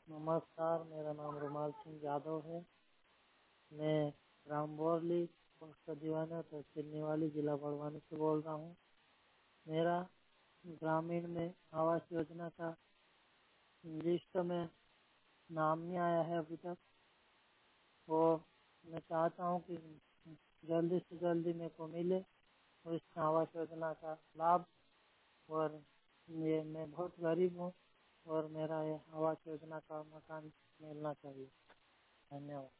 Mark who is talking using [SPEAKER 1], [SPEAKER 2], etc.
[SPEAKER 1] नमस्कार, मेरा नाम रुमाल सिंह यादव है। मैं ग्राम बोरली, पोस्ट दीवाना, तहसील निवाली, जिला बड़वानी से बोल रहा हूँ। मेरा ग्रामीण में आवास योजना का लिस्ट में नाम नहीं आया है अभी तक। वो मैं चाहता हूँ कि जल्दी से जल्दी मेरे को मिले और इस आवास योजना का लाभ। और ये मैं बहुत गरीब हूँ और मेरा ये आवास योजना का मकान मिलना चाहिए। धन्यवाद।